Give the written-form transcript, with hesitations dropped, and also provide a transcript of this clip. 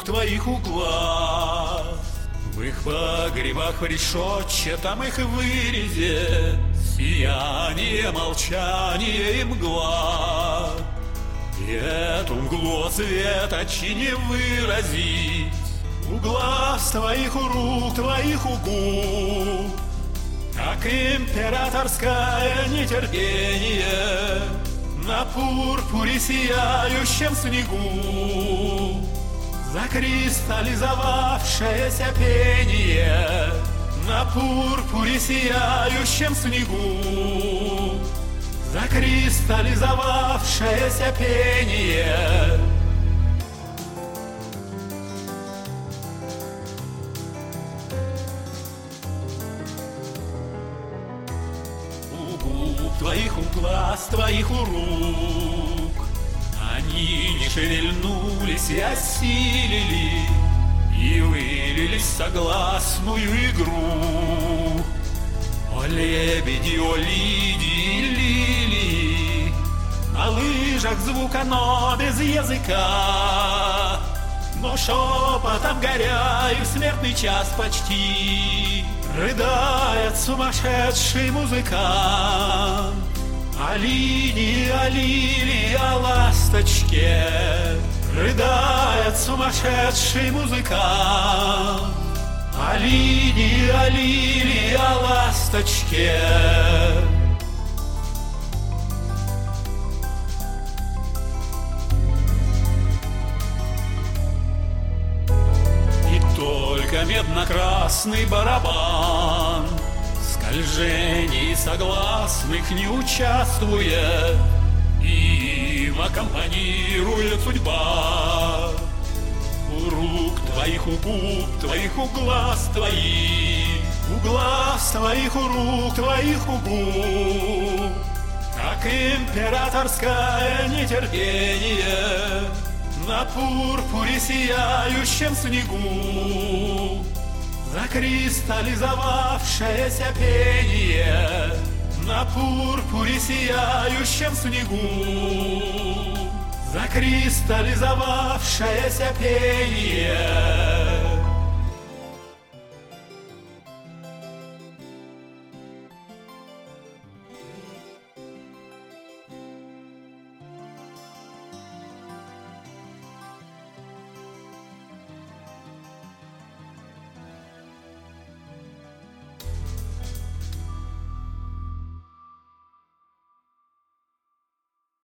твоих углах. В их погребах, в решетчатом их вырезе сияние, молчание и мгла. И эту мглу светочи не выразить у глаз твоих, у рук твоих, у губ, как императорское нетерпение на пурпуре сияющем снегу. Закристаллизовавшееся пение на пурпуре сияющем снегу. Закристаллизовавшееся пение. У губ твоих, у глаз твоих, у рук они не шевельнулись и осилили, и вылились в согласную игру. О лебеди, о лидии, лилии, на лыжах звука, но без языка, но шепотом горя и в смертный час почти рыдает сумасшедший музыкант. О линии, о лилии, о ласточке рыдает сумасшедший музыкант. О линии, о лилии, о ласточке. И только медно-красный барабан скольжений согласных не участвует, и им аккомпанирует судьба. У рук твоих, у губ твоих, у глаз твоих, у глаз твоих, у рук твоих, у губ, как императорское нетерпение на пурпуре сияющем снегу. Закристаллизовавшееся пение на пурпуре сияющем снегу. Закристаллизовавшееся пение.